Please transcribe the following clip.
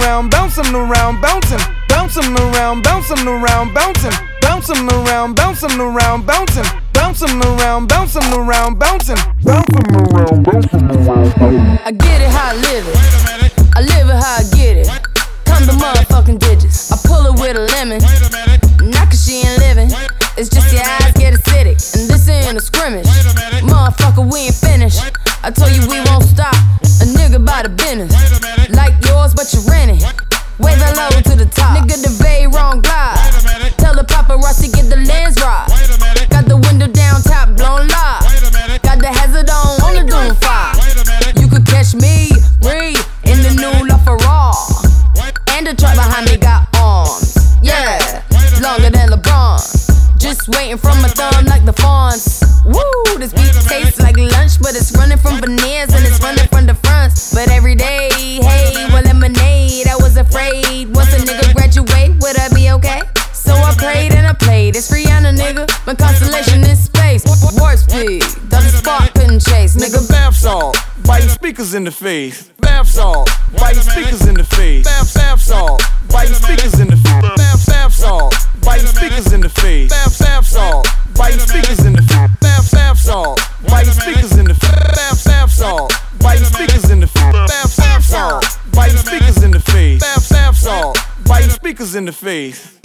around, bounce them around, bouncing, bounce them around, bounce them around, bouncing, bounce them around, bounce them around, bouncing, bounce them around, bounce them around, bouncing, bounce them around, bounce them around. I get it how I live it. I live it how I get it. Come the motherfucking digits. I pull it with a lemon. Not cause she ain't living. It's just your eyes get acidic. And this ain't a scrimmage. Motherfucker, we ain't finished. I told you we won't stop. A nigga by the business. Like yours, but you renting. Way the low to the top. Nigga, the very wrong glide. Tell the paparazzi get the lens right. Got the window down, top blown live. Got the hazard on the doom fire. You could catch me, read in the new LaFerrari. And the truck behind me got arms. Yeah, longer than LeBron. Just waiting from my thumb like the fawns. Woo, this beat tastes like lunch, but it's running from veneers and it's running from the fronts. But every day, hey, well, lemonade. I was afraid once a nigga graduate, would I be okay? So I prayed and I played. It's Rihanna, nigga. My constellation in space. Warp speed, the spark couldn't chase. Nigga, bath salt, biting speakers in the face. Bath salt, biting speakers in the face. Bath salt, biting speakers in the face. Bath salt, biting speakers in the face. Bath salt, biting speakers in the face. Bath salt, biting speakers in the face. Bath salt, biting speakers in the face. Bath salt, biting speakers in the face. Bath salt, biting speakers in the face.